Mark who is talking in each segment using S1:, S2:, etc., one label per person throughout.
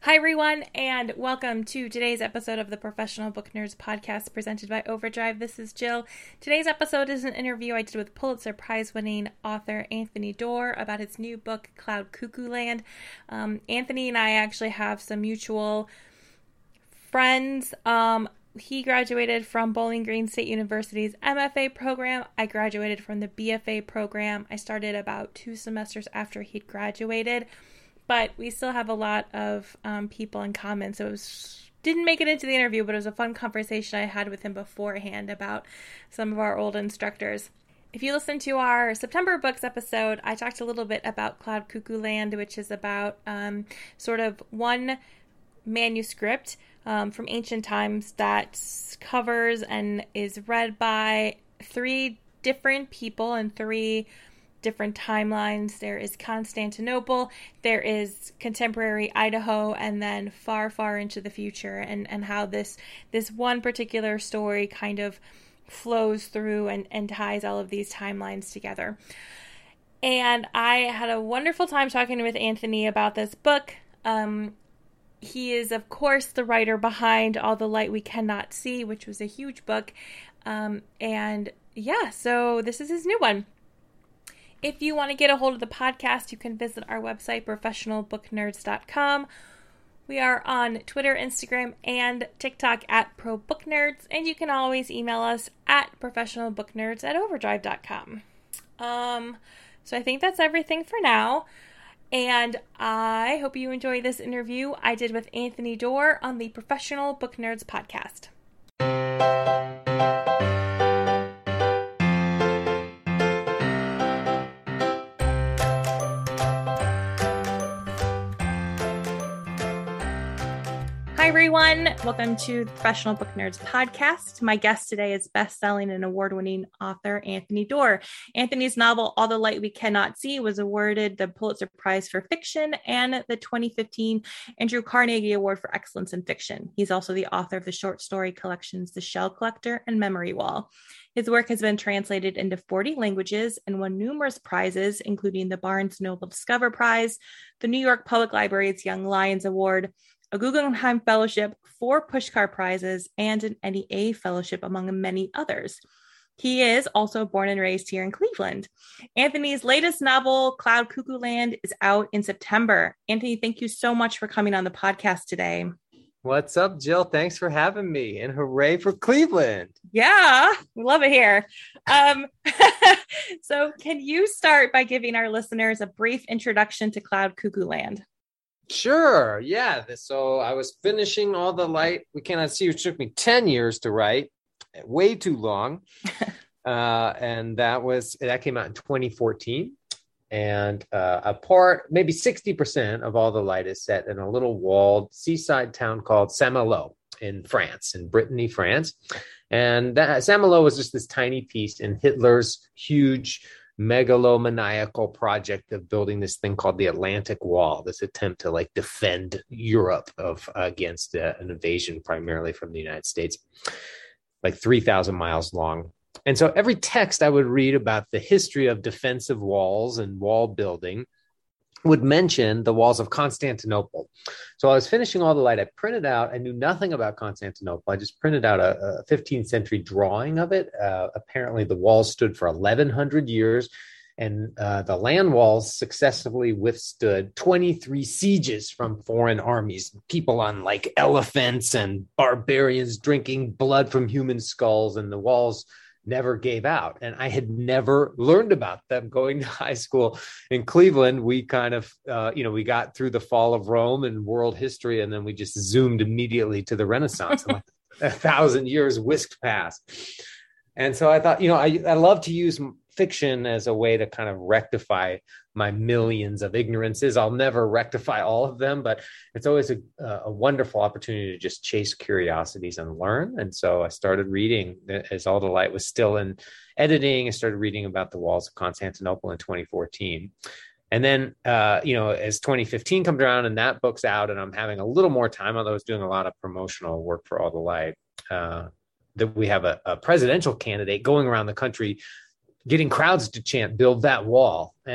S1: Hi, everyone, and welcome to today's episode of the Professional Book Nerds podcast presented by Overdrive. This is Jill. Today's episode is an interview I did with Pulitzer Prize-winning author Anthony Doerr about his new book, Cloud Cuckoo Land. Anthony and I actually have some mutual friends. He graduated from Bowling Green State University's MFA program. I graduated from the BFA program. I started about 2 semesters after he'd graduated. But we still have a lot of people in common, so didn't make it into the interview, but it was a fun conversation I had with him beforehand about some of our old instructors. If you listen to our September Books episode, I talked a little bit about Cloud Cuckoo Land, which is about sort of one manuscript from ancient times that covers and is read by 3 different people and 3 different timelines. There is Constantinople, there is contemporary Idaho, and then far, far into the future, and how this one particular story kind of flows through and ties all of these timelines together. And I had a wonderful time talking with Anthony about this book. He is, of course, the writer behind All the Light We Cannot See, which was a huge book. So this is his new one. If you want to get a hold of the podcast, you can visit our website, professionalbooknerds.com. We are on Twitter, Instagram, and TikTok at ProBookNerds, and you can always email us at professionalbooknerds@overdrive.com. So I think that's everything for now, and I hope you enjoy this interview I did with Anthony Doerr on the Professional Book Nerds podcast. Hi, everyone. Welcome to the Professional Book Nerds podcast. My guest today is best-selling and award-winning author Anthony Doerr. Anthony's novel, All the Light We Cannot See, was awarded the Pulitzer Prize for Fiction and the 2015 Andrew Carnegie Award for Excellence in Fiction. He's also the author of the short story collections The Shell Collector and Memory Wall. His work has been translated into 40 languages and won numerous prizes, including the Barnes Noble Discover Prize, the New York Public Library's Young Lions Award, a Guggenheim Fellowship, 4 Pushcart Prizes, and an NEA Fellowship, among many others. He is also born and raised here in Cleveland. Anthony's latest novel, Cloud Cuckoo Land, is out in September. Anthony, thank you so much for coming on the podcast today.
S2: What's up, Jill? Thanks for having me, and hooray for Cleveland.
S1: Yeah, we love it here. So can you start by giving our listeners a brief introduction to Cloud Cuckoo Land?
S2: Sure. Yeah. So I was finishing All the Light We Cannot See, which took me 10 years to write, way too long. And that came out in 2014. And maybe 60% of All the Light is set in a little walled seaside town called Saint-Malo in France, in Brittany, France. And that Saint-Malo was just this tiny piece in Hitler's huge megalomaniacal project of building this thing called the Atlantic Wall, this attempt to defend Europe against an invasion primarily from the United States, 3,000 miles long. And so every text I would read about the history of defensive walls and wall building would mention the walls of Constantinople. So I was finishing All the Light. I knew nothing about Constantinople. I just printed out a 15th century drawing of it. Apparently the walls stood for 1,100 years, and the land walls successfully withstood 23 sieges from foreign armies, people on elephants and barbarians drinking blood from human skulls, and the walls never gave out. And I had never learned about them going to high school in Cleveland. We kind of, we got through the fall of Rome and world history, and then we just zoomed immediately to the Renaissance. 1,000 years whisked past. And so I thought, I love to use fiction as a way to kind of rectify my millions of ignorances. I'll never rectify all of them, but it's always a wonderful opportunity to just chase curiosities and learn. And so I started reading as All the Light was still in editing. I started reading about the walls of Constantinople in 2014. And then, as 2015 comes around and that book's out and I'm having a little more time, although I was doing a lot of promotional work for All the Light, that we have a presidential candidate going around the country getting crowds to chant, "Build that wall." And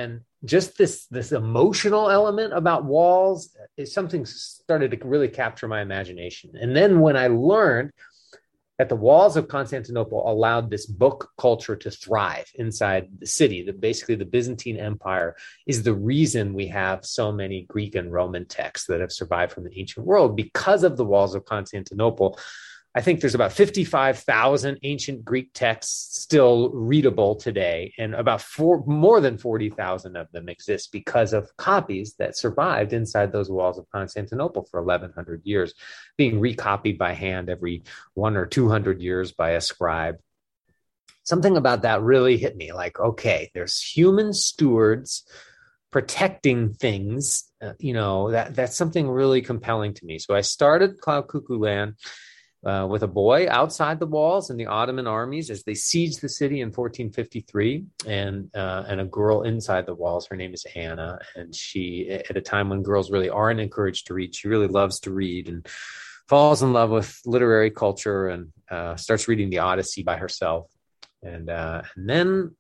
S2: just this emotional element about walls is something started to really capture my imagination. And then when I learned that the walls of Constantinople allowed this book culture to thrive inside the city, that basically the Byzantine Empire is the reason we have so many Greek and Roman texts that have survived from the ancient world because of the walls of Constantinople. I think there's about 55,000 ancient Greek texts still readable today, and about more than 40,000 of them exist because of copies that survived inside those walls of Constantinople for 1,100 years, being recopied by hand every 100 or 200 years by a scribe. Something about that really hit me, like, okay, there's human stewards protecting things, that's something really compelling to me. So I started Cloud Cuckoo Land with a boy outside the walls and the Ottoman armies as they sieged the city in 1453, and a girl inside the walls. Her name is Anna, and she, at a time when girls really aren't encouraged to read, she really loves to read and falls in love with literary culture and starts reading the Odyssey by herself. And then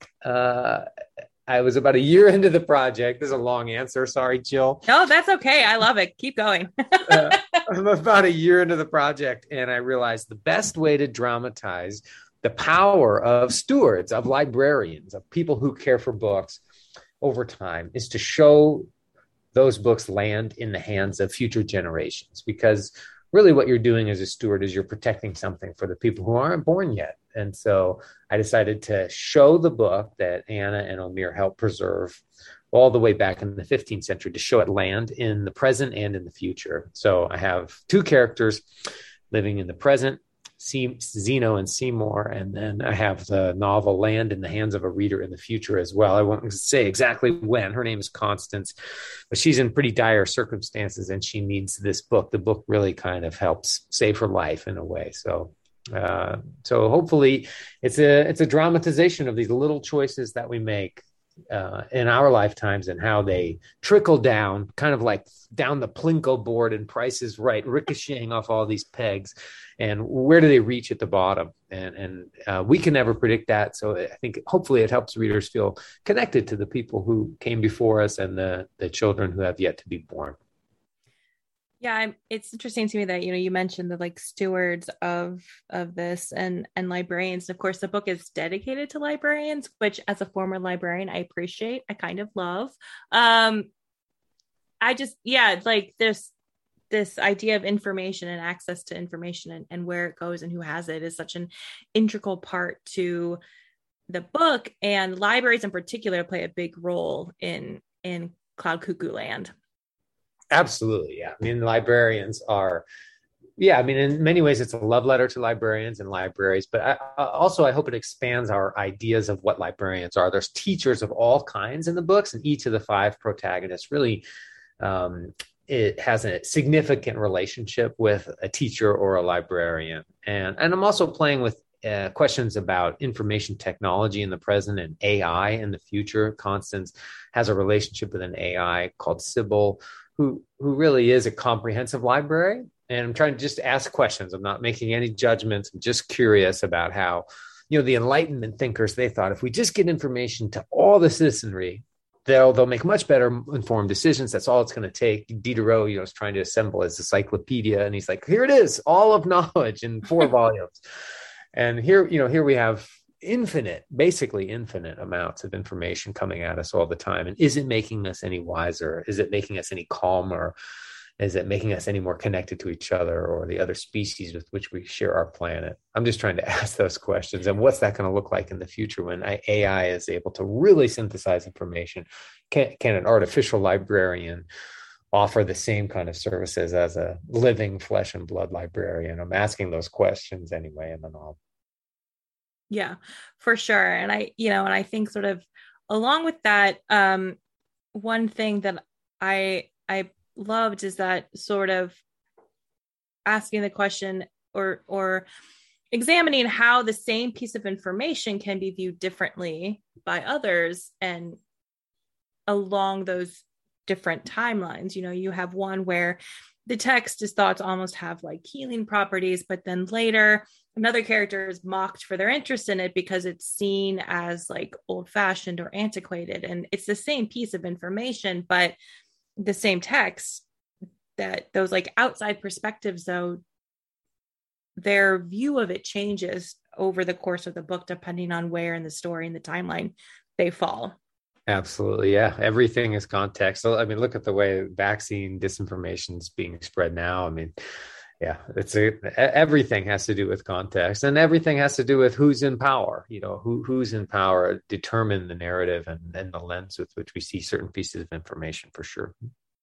S2: I was about a year into the project. This is a long answer. Sorry, Jill.
S1: No, that's okay. I love it. Keep going.
S2: I'm about a year into the project, and I realized the best way to dramatize the power of stewards, of librarians, of people who care for books over time is to show those books land in the hands of future generations. Because really what you're doing as a steward is you're protecting something for the people who aren't born yet. And so I decided to show the book that Anna and Omir helped preserve all the way back in the 15th century, to show it land in the present and in the future. So I have two characters living in the present, Zeno and Seymour, and then I have the novel land in the hands of a reader in the future as well. I won't say exactly when. Her name is Constance, but she's in pretty dire circumstances and she needs this book. The book really kind of helps save her life in a way. So hopefully it's a dramatization of these little choices that we make in our lifetimes and how they trickle down, kind of like down the Plinko board and Price is Right, ricocheting off all these pegs, and where do they reach at the bottom? And we can never predict that. So I think hopefully it helps readers feel connected to the people who came before us and the children who have yet to be born.
S1: Yeah, it's interesting to me that, you mentioned the like stewards of this and librarians. Of course, the book is dedicated to librarians, which as a former librarian, I appreciate, I kind of love. Like this idea of information and access to information and where it goes and who has it is such an integral part to the book, and libraries in particular play a big role in Cloud Cuckoo Land.
S2: Absolutely. Yeah. I mean, librarians are, in many ways, it's a love letter to librarians and libraries, but I hope it expands our ideas of what librarians are. There's teachers of all kinds in the books, and each of the 5 protagonists really, it has a significant relationship with a teacher or a librarian. And I'm also playing with questions about information technology in the present and AI in the future. Constance has a relationship with an AI called Sybil, who really is a comprehensive library. And I'm trying to just ask questions. I'm not making any judgments. I'm just curious about how, the Enlightenment thinkers, they thought if we just get information to all the citizenry, they'll make much better informed decisions. That's all it's going to take. Diderot, is trying to assemble his encyclopedia, and he's like, here it is, all of knowledge in 4 volumes. And here we have basically infinite amounts of information coming at us all the time. And is it making us any wiser? Is it making us any calmer? Is it making us any more connected to each other or the other species with which we share our planet? I'm just trying to ask those questions. And what's that going to look like in the future when AI is able to really synthesize information? Can an artificial librarian offer the same kind of services as a living flesh and blood librarian? I'm asking those questions anyway in the novel.
S1: Yeah, for sure. And I think sort of along with that, one thing that I loved is that sort of asking the question or examining how the same piece of information can be viewed differently by others and along those different timelines. You have one where the text is thought to almost have like healing properties, but then later another character is mocked for their interest in it because it's seen as like old fashioned or antiquated. And it's the same piece of information, but the same text. That those like outside perspectives, though, their view of it changes over the course of the book, depending on where in the story and the timeline they fall.
S2: Absolutely. Yeah. Everything is context. So, I mean, look at the way vaccine disinformation is being spread now. I mean, yeah, everything has to do with context, and everything has to do with who's in power. Who's in power determine the narrative and the lens with which we see certain pieces of information, for sure.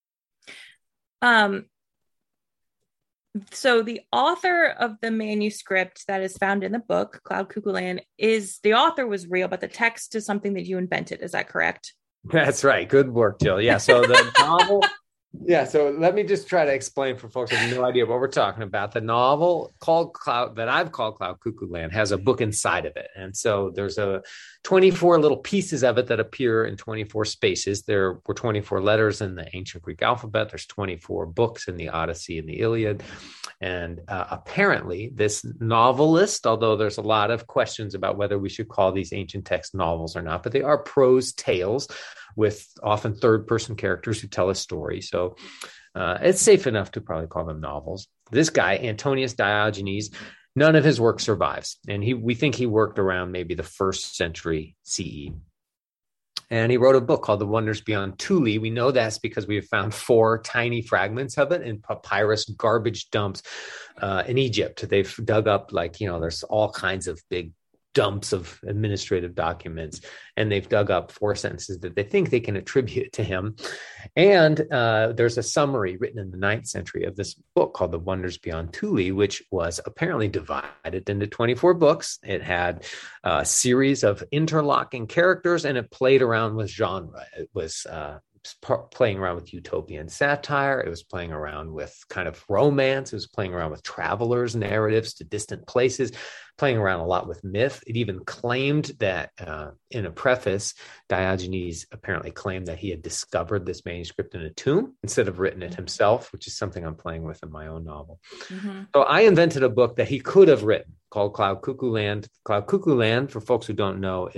S1: So the author of the manuscript that is found in the book, Cloud Cuckoo Land, is the author was real, but the text is something that you invented. Is that correct?
S2: That's right. Good work, Jill. Yeah. So the novel. Yeah, so let me just try to explain for folks who have no idea what we're talking about. The novel called I've called Cloud Cuckoo Land has a book inside of it. And so there's 24 little pieces of it that appear in 24 spaces. There were 24 letters in the ancient Greek alphabet. There's 24 books in the Odyssey and the Iliad. And apparently this novelist, although there's a lot of questions about whether we should call these ancient text novels or not, but they are prose tales with often third-person characters who tell a story. So it's safe enough to probably call them novels. This guy, Antonius Diogenes, none of his work survives. And we think he worked around maybe the 1st century CE. And he wrote a book called The Wonders Beyond Thule. We know that's because we have found 4 tiny fragments of it in papyrus garbage dumps in Egypt. They've dug up there's all kinds of big dumps of administrative documents, and they've dug up 4 sentences that they think they can attribute to him. And there's a summary written in the 9th century of this book called The Wonders Beyond Thule, which was apparently divided into 24 books. It had a series of interlocking characters, and it played around with genre. It was playing around with utopian satire. It was playing around with kind of romance. It was playing around with travelers' narratives to distant places, playing around a lot with myth. It even claimed that in a preface, Diogenes apparently claimed that he had discovered this manuscript in a tomb instead of written it himself, which is something I'm playing with in my own novel. Mm-hmm. So I invented a book that he could have written called Cloud Cuckoo Land. Cloud Cuckoo Land, for folks who don't know,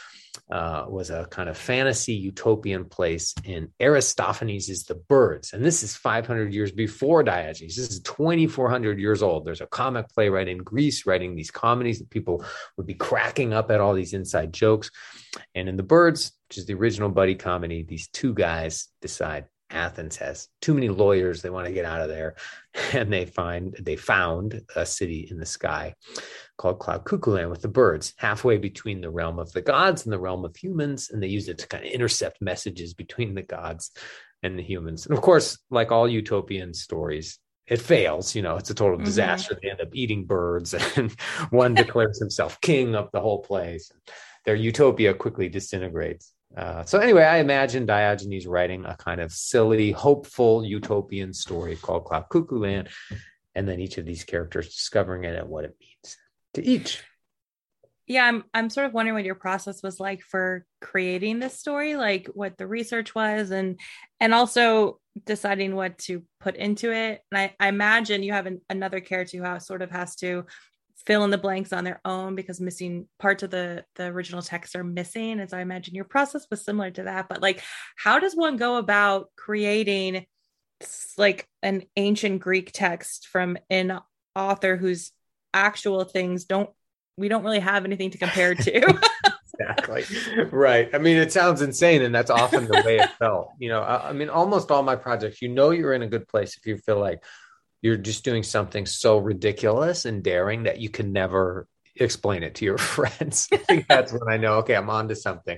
S2: was a kind of fantasy utopian place in Aristophanes' The Birds. And this is 500 years before Diogenes. This is 2,400 years old. There's a comic playwright in Greece writing these comedies that people would be cracking up at all these inside jokes. And in The Birds, which is the original buddy comedy, these 2 guys decide Athens has too many lawyers. They want to get out of there. And they found a city in the sky called Cloud Cuckoo Land with the birds, halfway between the realm of the gods and the realm of humans. And they use it to kind of intercept messages between the gods and the humans. And of course, like all utopian stories, it fails. It's a total disaster. Mm-hmm. They end up eating birds, and one declares himself king of the whole place. Their utopia quickly disintegrates. So anyway, I imagine Diogenes writing a kind of silly, hopeful, utopian story called Cloud Cuckoo Land, and then each of these characters discovering it and what it means to each.
S1: Yeah, I'm sort of wondering what your process was like for creating this story, like what the research was, and also deciding what to put into it. And I imagine you have another character who sort of has to fill in the blanks on their own because missing parts of the original text are missing. And so I imagine your process was similar to that. But like, how does one go about creating like an ancient Greek text from an author whose actual things we don't really have anything to compare to?
S2: Exactly. Right. I mean, it sounds insane, and that's often the way it felt. I mean, almost all my projects, you're in a good place if you feel like you're just doing something so ridiculous and daring that you can never explain it to your friends. I think that's when I know, okay, I'm onto something.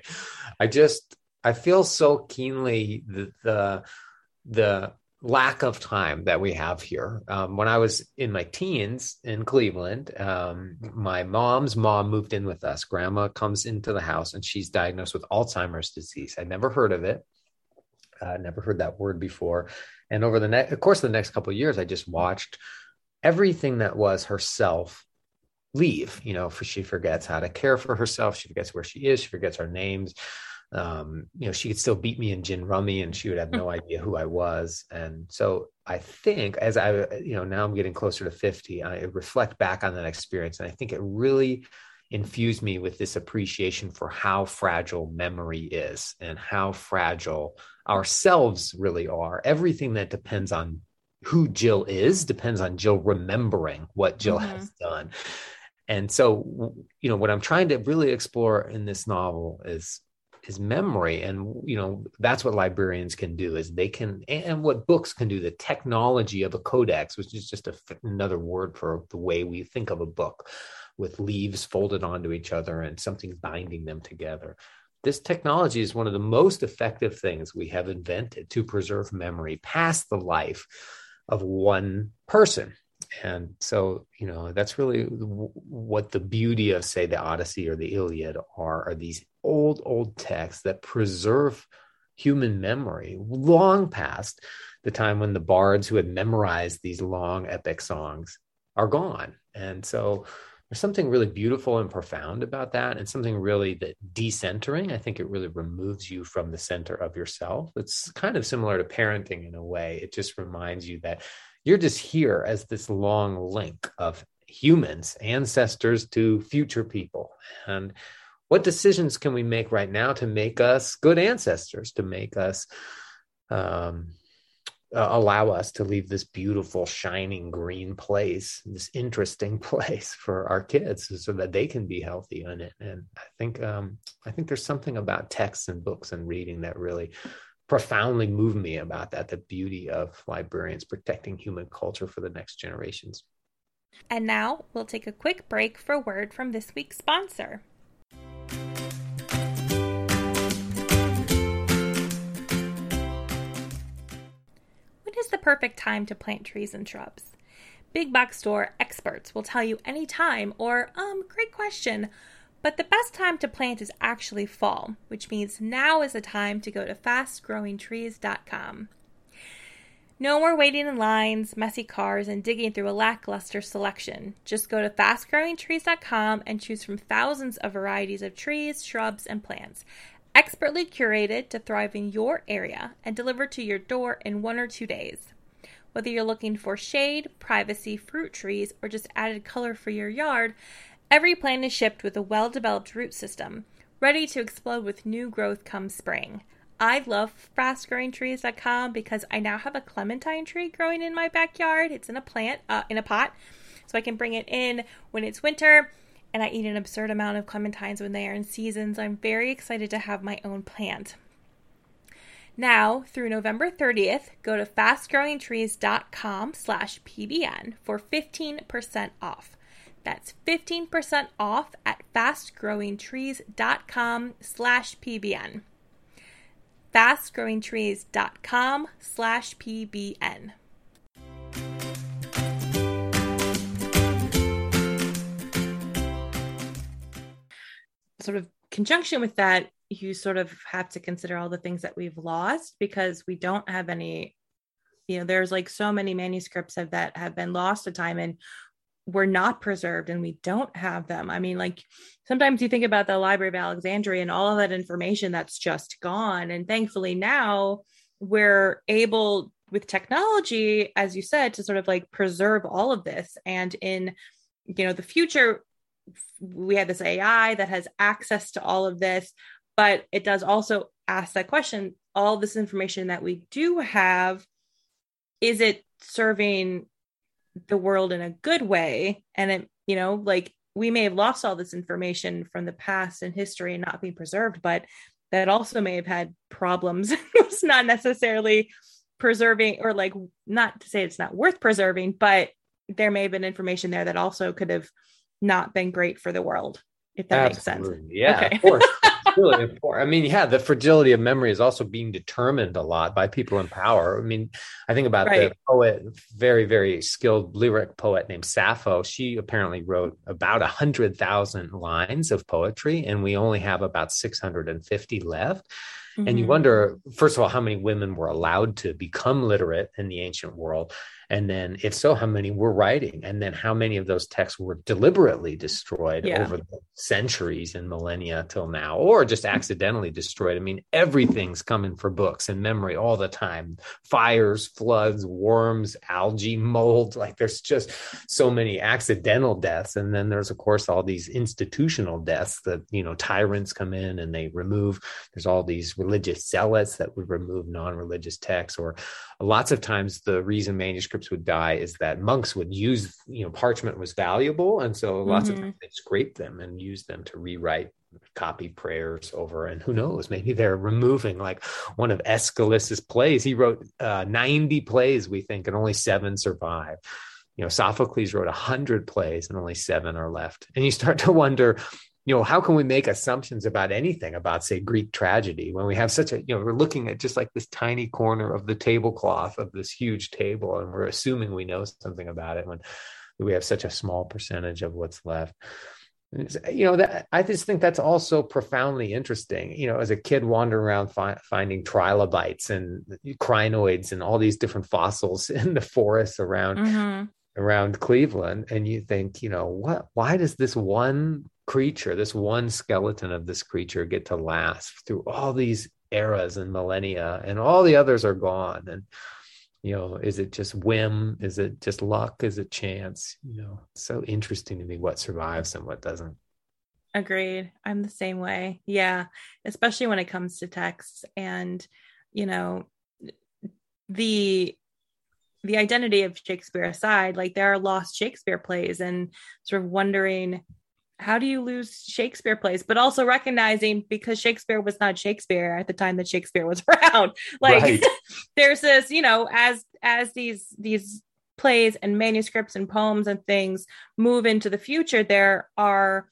S2: I feel so keenly the lack of time that we have here. When I was in my teens in Cleveland, my mom's mom moved in with us. Grandma comes into the house and she's diagnosed with Alzheimer's disease. I'd never heard of it. Never heard that word before. And over the course of the next couple of years, I just watched everything that was herself leave. She forgets how to care for herself. She forgets where she is. She forgets her names. She could still beat me in gin rummy and she would have no idea who I was. And so I think as now I'm getting closer to 50, I reflect back on that experience. And I think it really infused me with this appreciation for how fragile memory is and how fragile ourselves really are. Everything that depends on who Jill is depends on Jill remembering what Jill has done. And so, what I'm trying to really explore in this novel is memory. And, that's what librarians can do is they can, and what books can do, the technology of a codex, which is just another word for the way we think of a book, with leaves folded onto each other and something binding them together. This technology is one of the most effective things we have invented to preserve memory past the life of one person. And so, that's really what the beauty of, say, the Odyssey or the Iliad are these old texts that preserve human memory long past the time when the bards who had memorized these long epic songs are gone. And so there's something really beautiful and profound about that, and something really that decentering. I think it really removes you from the center of yourself. It's kind of similar to parenting in a way. It just reminds you that you're just here as this long link of humans, ancestors to future people. And what decisions can we make right now to make us good ancestors, to make us allow us to leave this beautiful, shining green place, this interesting place for our kids so that they can be healthy in it. And I think there's something about texts and books and reading that really profoundly moved me about that, the beauty of librarians protecting human culture for the next generations.
S1: And now we'll take a quick break for a word from this week's sponsor. When is the perfect time to plant trees and shrubs? Big box store experts will tell you any time, or, great question. But the best time to plant is actually fall, which means now is the time to go to fastgrowingtrees.com. No more waiting in lines, messy cars, and digging through a lackluster selection. Just go to fastgrowingtrees.com and choose from thousands of varieties of trees, shrubs, and plants, expertly curated to thrive in your area and delivered to your door in 1 or 2 days. Whether you're looking for shade, privacy, fruit trees, or just added color for your yard, every plant is shipped with a well-developed root system, ready to explode with new growth come spring. I love fastgrowingtrees.com because I now have a clementine tree growing in my backyard. It's in a pot, so I can bring it in when it's winter, and I eat an absurd amount of clementines when they are in season, so I'm very excited to have my own plant. Now, through November 30th, go to fastgrowingtrees.com/PBN for 15% off. That's 15% off at fastgrowingtrees.com/PBN. fastgrowingtrees.com/PBN. Sort of conjunction with that, you sort of have to consider all the things that we've lost because we don't have any, there's like so many manuscripts that have been lost to time and were not preserved, and we don't have them. I mean, like sometimes you think about the Library of Alexandria and all of that information that's just gone. And thankfully now we're able with technology, as you said, to sort of like preserve all of this. And in, the future, we have this AI that has access to all of this, but it does also ask that question, all this information that we do have, is it serving the world in a good way? And it, like we may have lost all this information from the past and history and not being preserved, but that also may have had problems. It's not necessarily preserving, or like, not to say it's not worth preserving, but there may have been information there that also could have not been great for the world, if that
S2: Absolutely.
S1: makes sense.
S2: Yeah, okay. Of course. It's really important. I mean, the fragility of memory is also being determined a lot by people in power. I mean, I think about the poet, very, very skilled lyric poet named Sappho. She apparently wrote about 100,000 lines of poetry, and we only have about 650 left. Mm-hmm. And you wonder, first of all, how many women were allowed to become literate in the ancient world. And then if so, how many were writing? And then how many of those texts were deliberately destroyed over the centuries and millennia till now, or just accidentally destroyed? I mean, everything's coming for books and memory all the time. Fires, floods, worms, algae, mold. Like there's just so many accidental deaths. And then there's, of course, all these institutional deaths that, tyrants come in and they remove. There's all these religious zealots that would remove non-religious texts, or lots of times the reason manuscripts would die is that monks would use, parchment was valuable. And so lots of times they scrape them and use them to rewrite copy prayers over. And who knows, maybe they're removing like one of Aeschylus's plays. He wrote 90 plays, we think, and only 7 survive. Sophocles wrote 100 plays and only 7 are left. And you start to wonder, how can we make assumptions about anything about, say, Greek tragedy when we have such a, we're looking at just like this tiny corner of the tablecloth of this huge table, and we're assuming we know something about it when we have such a small percentage of what's left. That I just think that's also profoundly interesting. As a kid wandering around finding trilobites and crinoids and all these different fossils in the forests around Cleveland, and you think, why does this one creature, this one skeleton of this creature get to last through all these eras and millennia, and all the others are gone? And is it just whim? Is it just luck? Is it chance? So interesting to me what survives and what doesn't.
S1: Agreed. I'm the same way. Yeah. Especially when it comes to texts and, the identity of Shakespeare aside, like there are lost Shakespeare plays, and sort of wondering, how do you lose Shakespeare plays, but also recognizing because Shakespeare was not Shakespeare at the time that Shakespeare was around. Like right. There's this, as these plays and manuscripts and poems and things move into the future, there are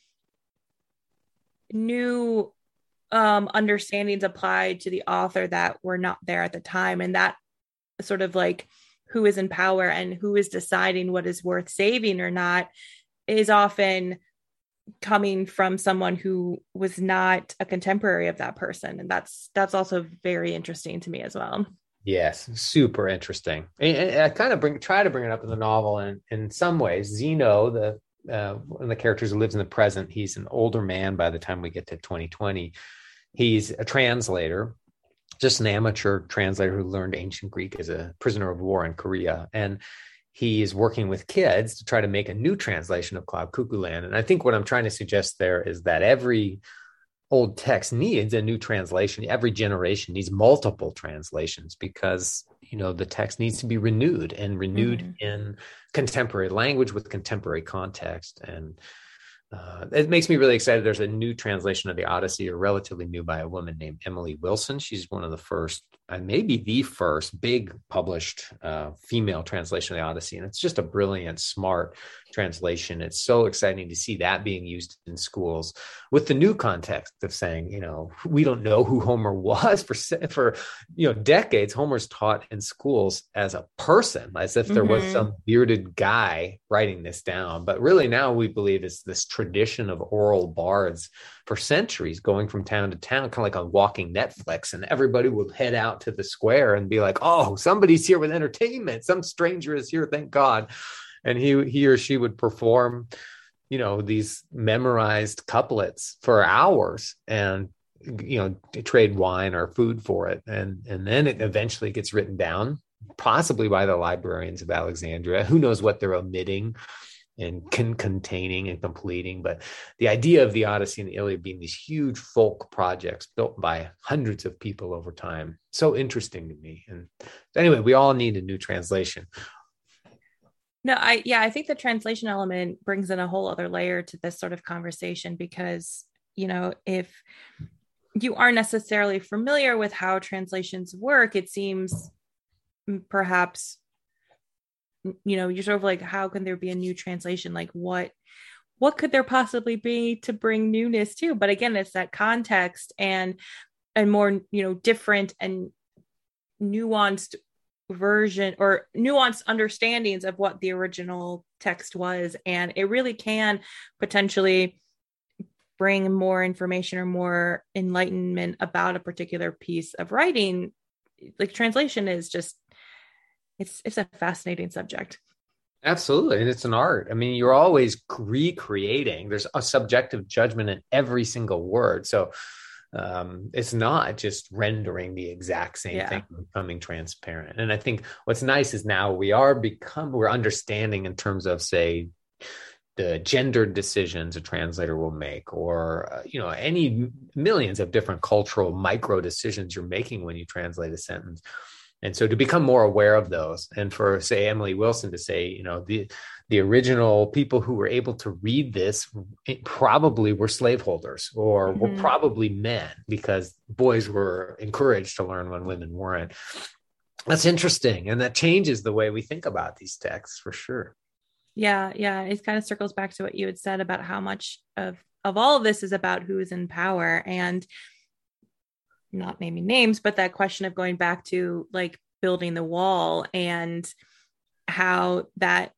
S1: new understandings applied to the author that were not there at the time. And that sort of like who is in power and who is deciding what is worth saving or not is often coming from someone who was not a contemporary of that person. And that's also very interesting to me as well.
S2: Yes, super interesting. And I kind of try to bring it up in the novel. And in some ways, Zeno, one of the characters who lives in the present, he's an older man by the time we get to 2020. He's a translator, just an amateur translator who learned ancient Greek as a prisoner of war in Korea. And he is working with kids to try to make a new translation of Cloud Cuckoo Land. And I think what I'm trying to suggest there is that every old text needs a new translation. Every generation needs multiple translations because, the text needs to be renewed in contemporary language with contemporary context. And it makes me really excited. There's a new translation of the Odyssey, or relatively new, by a woman named Emily Wilson. She's one of the first, maybe the first big published female translation of the Odyssey. And it's just a brilliant, smart translation. It's so exciting to see that being used in schools with the new context of saying, we don't know who Homer was for decades. Homer's taught in schools as a person, as if there was some bearded guy writing this down. But really now we believe it's this tradition of oral bards for centuries, going from town to town, kind of like on walking Netflix, and everybody would head out to the square and be like, oh, somebody's here with entertainment. Some stranger is here. Thank God. And he or she would perform, these memorized couplets for hours and, trade wine or food for it. And then it eventually gets written down, possibly by the librarians of Alexandria. Who knows what they're omitting and containing and completing. But the idea of the Odyssey and the Iliad being these huge folk projects built by hundreds of people over time, so interesting to me. And anyway, we all need a new translation.
S1: No, I think the translation element brings in a whole other layer to this sort of conversation because, if you aren't necessarily familiar with how translations work, it seems perhaps, you're sort of like, how can there be a new translation? Like what could there possibly be to bring newness to? But again, it's that context and more, different and nuanced version or nuanced understandings of what the original text was. And it really can potentially bring more information or more enlightenment about a particular piece of writing. Like translation is just it's a fascinating subject.
S2: Absolutely. And it's an art. I mean, you're always recreating. There's a subjective judgment in every single word. So it's not just rendering the exact same thing, becoming transparent. And I think what's nice is now we're understanding in terms of, say, the gendered decisions a translator will make, or any millions of different cultural micro decisions you're making when you translate a sentence. And so to become more aware of those, and for, say, Emily Wilson to say, the original people who were able to read this probably were slaveholders, or were probably men, because boys were encouraged to learn when women weren't. That's interesting. And that changes the way we think about these texts, for sure.
S1: Yeah. It kind of circles back to what you had said about how much of all of this is about who is in power, and not naming names, but that question of going back to like building the wall, and how that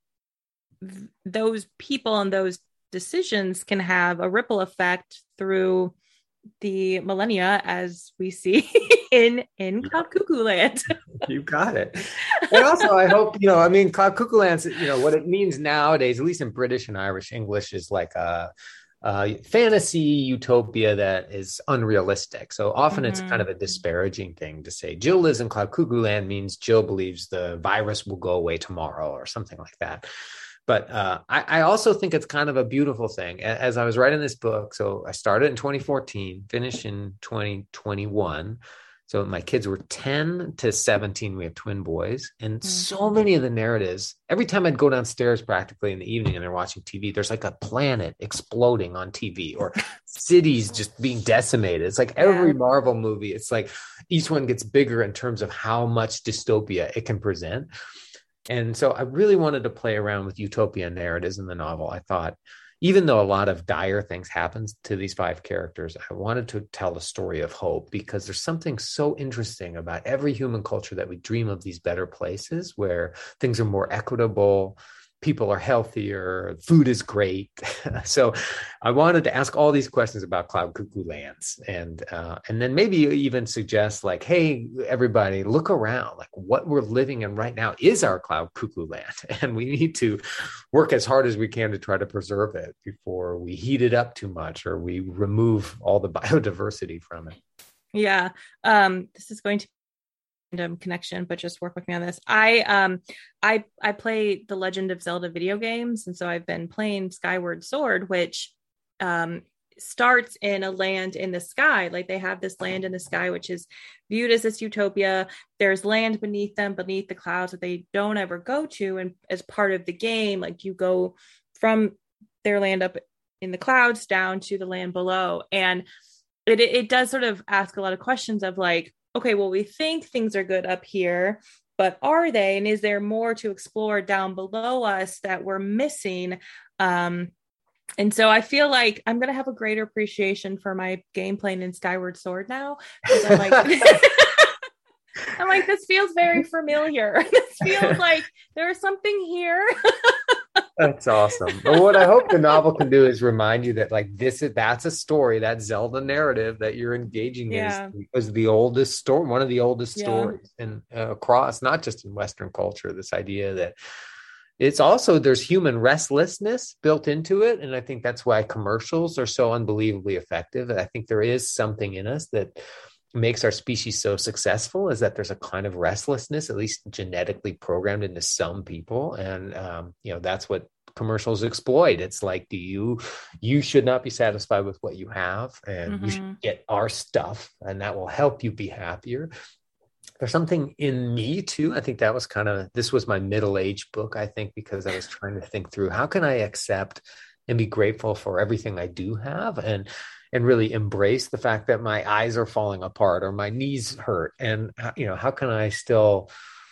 S1: those people and those decisions can have a ripple effect through the millennia, as we see in Cloud Cuckoo Land.
S2: You got it. And also, I hope, Cloud Cuckoo Land, what it means nowadays, at least in British and Irish English, is like a fantasy utopia that is unrealistic. So often it's kind of a disparaging thing to say Jill lives in Cloud Cuckoo Land means Jill believes the virus will go away tomorrow, or something like that. But I also think it's kind of a beautiful thing. As I was writing this book, so I started in 2014, finished in 2021. So my kids were 10 to 17. We have twin boys. And so many of the narratives, every time I'd go downstairs practically in the evening and they're watching TV, there's like a planet exploding on TV, or cities just being decimated. It's like every Marvel movie. It's like each one gets bigger in terms of how much dystopia it can present. And so I really wanted to play around with utopian narratives in the novel. I thought, even though a lot of dire things happen to these 5 characters, I wanted to tell a story of hope, because there's something so interesting about every human culture that we dream of these better places where things are more equitable, people are healthier, food is great. So I wanted to ask all these questions about Cloud Cuckoo Lands, and then maybe even suggest, like, hey, everybody, look around. Like, what we're living in right now is our Cloud Cuckoo Land, and we need to work as hard as we can to try to preserve it before we heat it up too much, or we remove all the biodiversity from it.
S1: Yeah. This is going to connection, but just work with me on this. I play the Legend of Zelda video games, and so I've been playing Skyward Sword, which starts in a land in the sky. Like, they have this land in the sky which is viewed as this utopia. There's land beneath them, beneath the clouds, that they don't ever go to, and as part of the game, like, you go from their land up in the clouds down to the land below, and it does sort of ask a lot of questions of, like, okay, well, we think things are good up here, but are they? And is there more to explore down below us that we're missing? And so I feel like I'm going to have a greater appreciation for my gameplay in Skyward Sword now. I'm like, I'm like, this feels very familiar. This feels like there's something here.
S2: That's awesome. But what I hope the novel can do is remind you that, like, that's a story, that Zelda narrative that you're engaging is the oldest story, one of the oldest stories, and across, not just in Western culture, this idea that it's also, there's human restlessness built into it. And I think that's why commercials are so unbelievably effective. I think there is something in us that makes our species so successful, is that there's a kind of restlessness, at least genetically programmed into some people. And, that's what commercials exploit. It's like, you should not be satisfied with what you have, and you should get our stuff, and that will help you be happier. There's something in me too. I think that was this was my middle-aged book, I think, because I was trying to think through, how can I accept and be grateful for everything I do have, and really embrace the fact that my eyes are falling apart or my knees hurt. And, how can I still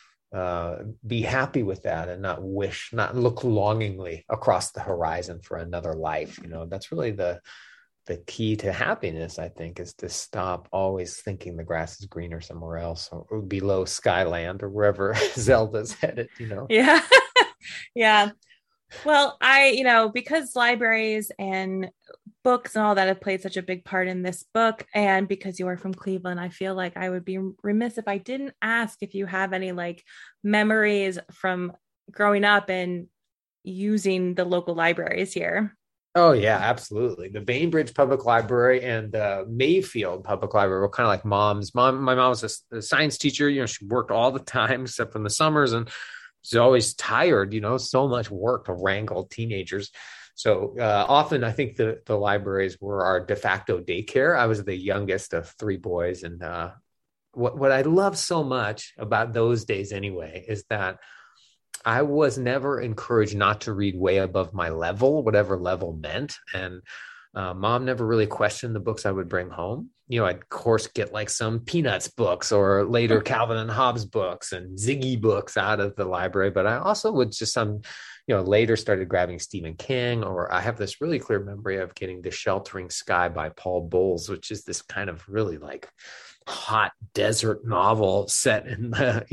S2: be happy with that, and not look longingly across the horizon for another life? That's really the key to happiness, I think, is to stop always thinking the grass is greener somewhere else, or below Skyland, or wherever Zelda's headed,
S1: Yeah. Yeah. Well, because libraries and books and all that have played such a big part in this book. And because you are from Cleveland, I feel like I would be remiss if I didn't ask if you have any like memories from growing up and using the local libraries here.
S2: Oh yeah, absolutely. The Bainbridge Public Library and the Mayfield Public Library were kind of like mom's. My mom was a science teacher. She worked all the time except in the summers, and she's always tired. So much work to wrangle teenagers. So often, I think the libraries were our de facto daycare. I was the youngest of three boys, and what I love so much about those days, anyway, is that I was never encouraged not to read way above my level, whatever level meant. And mom never really questioned the books I would bring home. I'd of course get like some Peanuts books or later Calvin and Hobbes books and Ziggy books out of the library. But I also would just later started grabbing Stephen King, or I have this really clear memory of getting The Sheltering Sky by Paul Bowles, which is this kind of really like hot desert novel set in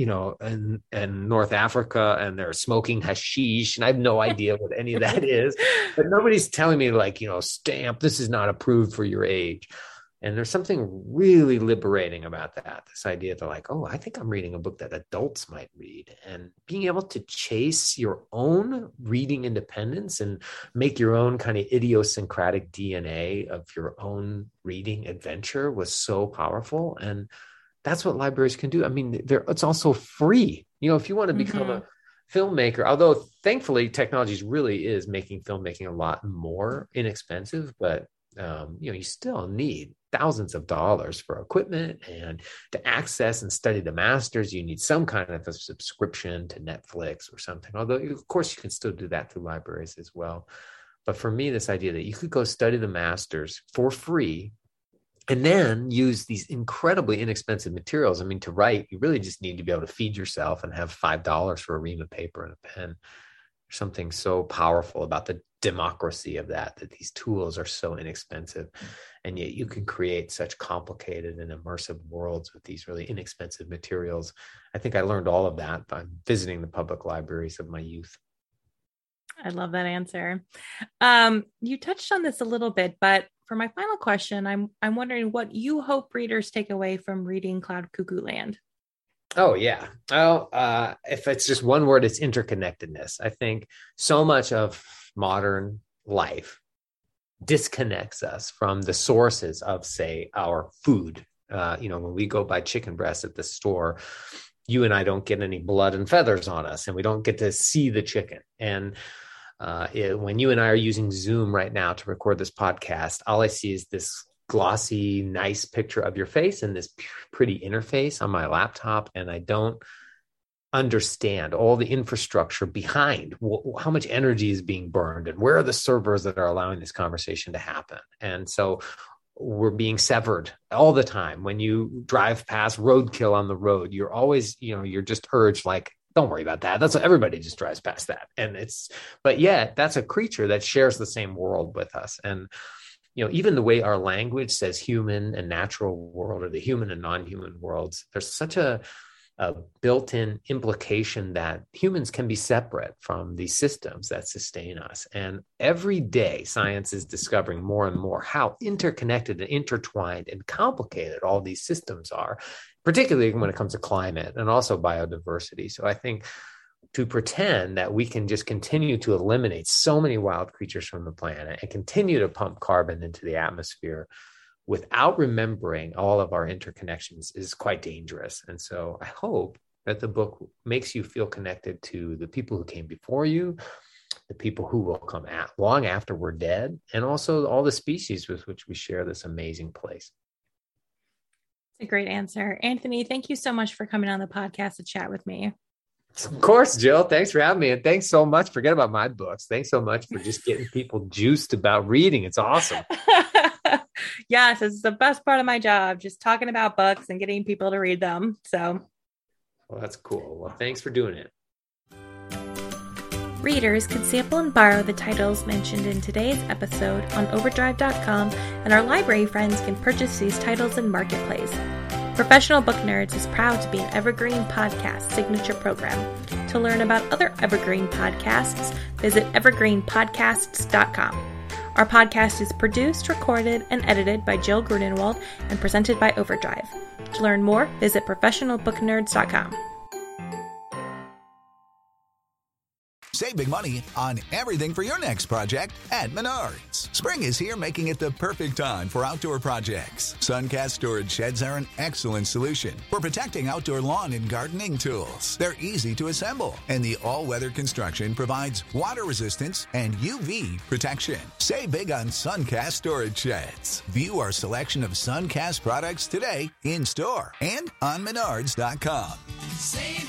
S2: in North Africa, and they're smoking hashish, and I have no idea what any of that is, but nobody's telling me like, stamp, this is not approved for your age. And there's something really liberating about that, this idea that like, oh, I think I'm reading a book that adults might read, and being able to chase your own reading independence and make your own kind of idiosyncratic DNA of your own reading adventure was so powerful. And that's what libraries can do. I mean, it's also free. If you want to become a filmmaker, although thankfully technology really is making filmmaking a lot more inexpensive, but you still need thousands of dollars for equipment, and to access and study the masters, you need some kind of a subscription to Netflix or something. Although, of course, you can still do that through libraries as well. But for me, this idea that you could go study the masters for free and then use these incredibly inexpensive materials. I mean, to write, you really just need to be able to feed yourself and have $5 for a ream of paper and a pen. There's something so powerful about the democracy of that these tools are so inexpensive, and yet you can create such complicated and immersive worlds with these really inexpensive materials. I think I learned all of that by visiting the public libraries of my youth.
S1: I love that answer. You touched on this a little bit, but for my final question, I'm wondering what you hope readers take away from reading Cloud Cuckoo Land.
S2: Oh, yeah. Well, if it's just one word, it's interconnectedness. I think so much of modern life disconnects us from the sources of, say, our food. When we go buy chicken breast at the store, you and I don't get any blood and feathers on us, and we don't get to see the chicken. And when you and I are using Zoom right now to record this podcast, all I see is this glossy, nice picture of your face and this pretty interface on my laptop. And I don't understand all the infrastructure behind how much energy is being burned and where are the servers that are allowing this conversation to happen. And so we're being severed all the time. When you drive past roadkill on the road, you're always, you're just urged like, don't worry about that. That's what everybody just drives past that. But yet that's a creature that shares the same world with us. And even the way our language says human and natural world, or the human and non-human worlds, there's such a built-in implication that humans can be separate from these systems that sustain us. And every day, science is discovering more and more how interconnected and intertwined and complicated all these systems are, particularly when it comes to climate and also biodiversity. So I think to pretend that we can just continue to eliminate so many wild creatures from the planet and continue to pump carbon into the atmosphere without remembering all of our interconnections is quite dangerous. And so I hope that the book makes you feel connected to the people who came before you, the people who will come long after we're dead, and also all the species with which we share this amazing place.
S1: It's a great answer. Anthony, thank you so much for coming on the podcast to chat with me.
S2: Of course, Jill. Thanks for having me. And thanks so much. Forget about my books. Thanks so much for just getting people juiced about reading. It's awesome.
S1: Yes, it's the best part of my job, just talking about books and getting people to read them. So,
S2: well, that's cool. Well, thanks for doing it.
S1: Readers can sample and borrow the titles mentioned in today's episode on overdrive.com, and our library friends can purchase these titles in Marketplace. Professional Book Nerds is proud to be an Evergreen Podcast signature program. To learn about other Evergreen podcasts, visit evergreenpodcasts.com. Our podcast is produced, recorded, and edited by Jill Grunenwald and presented by Overdrive. To learn more, visit professionalbooknerds.com.
S3: Save big money on everything for your next project at Menards. Spring is here, making it the perfect time for outdoor projects. Suncast storage sheds are an excellent solution for protecting outdoor lawn and gardening tools. They're easy to assemble, and the all-weather construction provides water resistance and UV protection. Save big on Suncast storage sheds. View our selection of Suncast products today in store and on Menards.com.
S4: Save